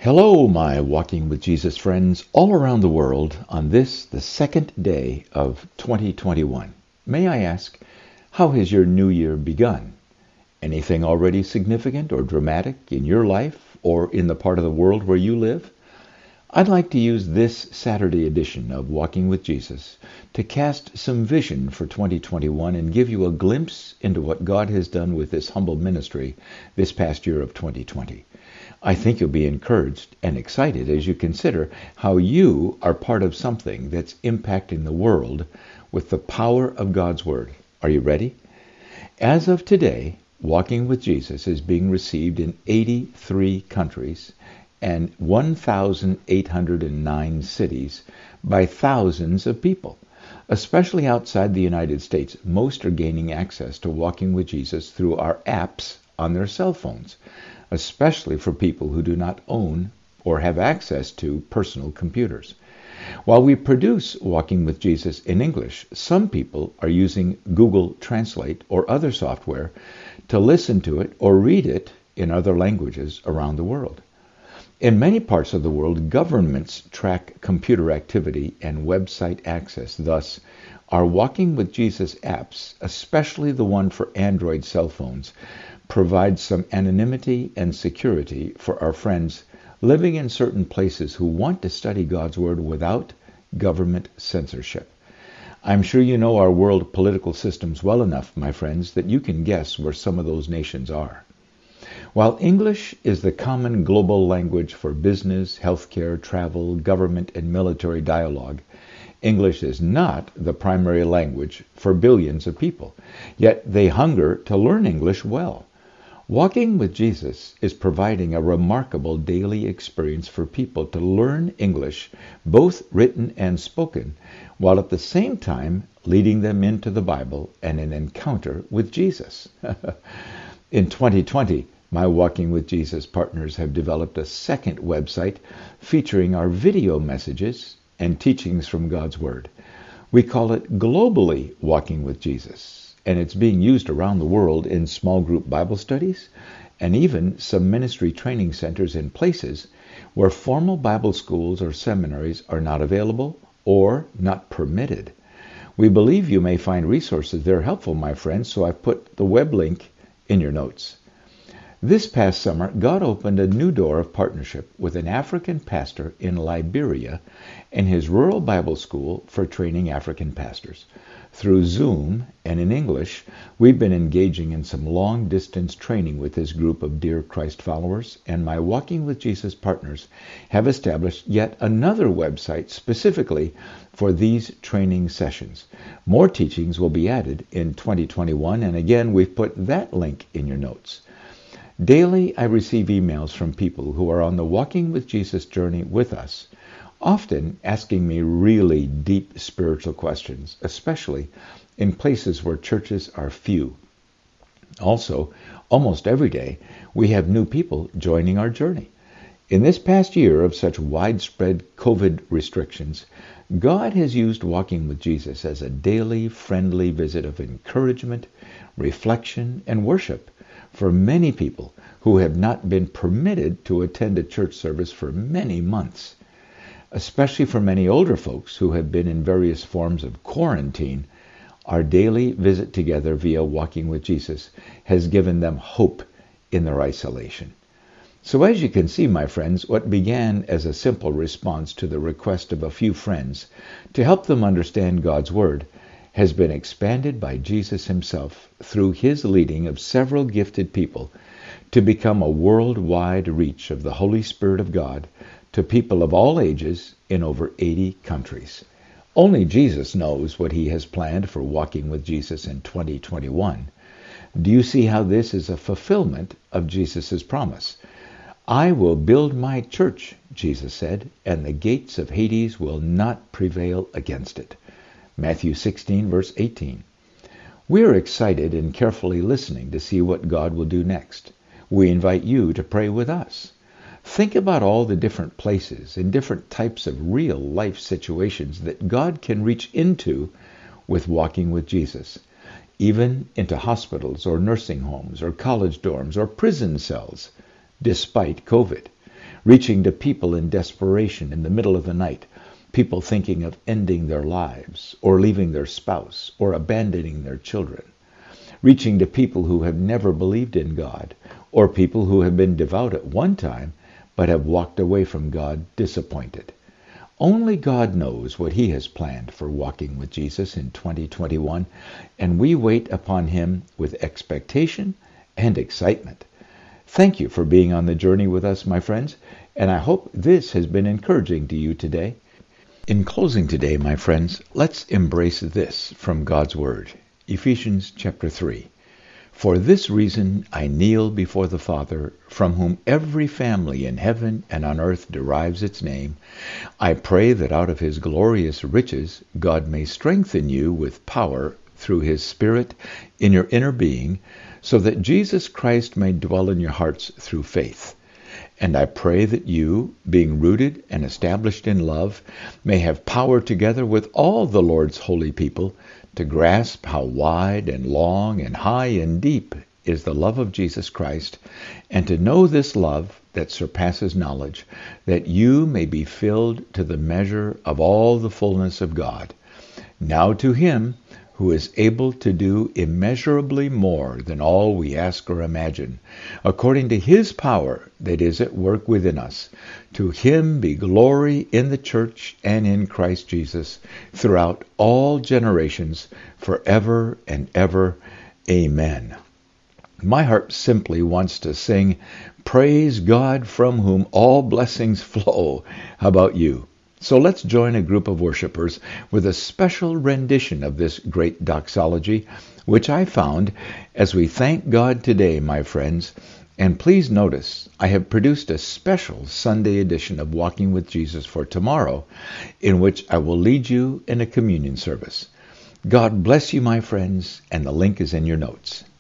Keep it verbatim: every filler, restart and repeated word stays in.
Hello, my Walking with Jesus friends all around the world on this, the second day of twenty twenty-one. May I ask, how has your new year begun? Anything already significant or dramatic in your life or in the part of the world where you live? I'd like to use this Saturday edition of Walking with Jesus to cast some vision for twenty twenty-one and give you a glimpse into what God has done with this humble ministry this past year of twenty twenty. I think you'll be encouraged and excited as you consider how you are part of something that's impacting the world with the power of God's Word. Are you ready? As of today, Walking with Jesus is being received in eighty-three countries and one thousand eight hundred nine cities by thousands of people. Especially outside the United States, most are gaining access to Walking with Jesus through our apps on their cell phones, especially for people who do not own or have access to personal computers. While we produce Walking with Jesus in English, some people are using Google Translate or other software to listen to it or read it in other languages around the world. In many parts of the world, governments track computer activity and website access. Thus, our Walking with Jesus apps, especially the one for Android cell phones, provide some anonymity and security for our friends living in certain places who want to study God's Word without government censorship. I'm sure you know our world political systems well enough, my friends, that you can guess where some of those nations are. While English is the common global language for business, healthcare, travel, government, and military dialogue, English is not the primary language for billions of people, yet they hunger to learn English well. Walking with Jesus is providing a remarkable daily experience for people to learn English, both written and spoken, while at the same time leading them into the Bible and an encounter with Jesus. In twenty twenty, my Walking with Jesus partners have developed a second website featuring our video messages and teachings from God's Word. We call it Globally Walking with Jesus, and it's being used around the world in small group Bible studies and even some ministry training centers in places where formal Bible schools or seminaries are not available or not permitted. We believe you may find resources there helpful, my friends, so I've put the web link in your notes. This past summer, God opened a new door of partnership with an African pastor in Liberia and his rural Bible school for training African pastors. Through Zoom and in English, we've been engaging in some long-distance training with this group of dear Christ followers, and my Walking with Jesus partners have established yet another website specifically for these training sessions. More teachings will be added in twenty twenty-one, and again, we've put that link in your notes. Daily, I receive emails from people who are on the Walking with Jesus journey with us, often asking me really deep spiritual questions, especially in places where churches are few. Also, almost every day, we have new people joining our journey. In this past year of such widespread COVID restrictions, God has used Walking with Jesus as a daily, friendly visit of encouragement, reflection, and worship for many people who have not been permitted to attend a church service for many months. Especially for many older folks who have been in various forms of quarantine, our daily visit together via Walking with Jesus has given them hope in their isolation. So as you can see, my friends, what began as a simple response to the request of a few friends to help them understand God's Word has been expanded by Jesus himself through his leading of several gifted people to become a worldwide reach of the Holy Spirit of God to people of all ages in over eighty countries. Only Jesus knows what he has planned for Walking with Jesus in twenty twenty-one. Do you see how this is a fulfillment of Jesus' promise? I will build my church, Jesus said, and the gates of Hades will not prevail against it. Matthew sixteen, verse eighteen. We are excited and carefully listening to see what God will do next. We invite you to pray with us. Think about all the different places and different types of real life situations that God can reach into with Walking with Jesus, even into hospitals or nursing homes or college dorms or prison cells, despite COVID. reaching to people in desperation in the middle of the night, people thinking of ending their lives or leaving their spouse or abandoning their children, reaching to people who have never believed in God or people who have been devout at one time but have walked away from God disappointed. Only God knows what he has planned for Walking with Jesus in twenty twenty-one, and we wait upon him with expectation and excitement. Thank you for being on the journey with us, my friends, and I hope this has been encouraging to you today. In closing today, my friends, let's embrace this from God's Word. Ephesians chapter three. For this reason I kneel before the Father, from whom every family in heaven and on earth derives its name. I pray that out of his glorious riches God may strengthen you with power through his Spirit in your inner being, so that Jesus Christ may dwell in your hearts through faith. And I pray that you, being rooted and established in love, may have power together with all the Lord's holy people to grasp how wide and long and high and deep is the love of Jesus Christ, and to know this love that surpasses knowledge, that you may be filled to the measure of all the fullness of God. Now to him who is able to do immeasurably more than all we ask or imagine, according to his power that is at work within us. To him be glory in the church and in Christ Jesus throughout all generations, forever and ever. Amen. My heart simply wants to sing, Praise God from whom all blessings flow. How about you? So let's join a group of worshipers with a special rendition of this great doxology, which I found as we thank God today, my friends. And please notice, I have produced a special Sunday edition of Walking with Jesus for tomorrow, in which I will lead you in a communion service. God bless you, my friends, and the link is in your notes.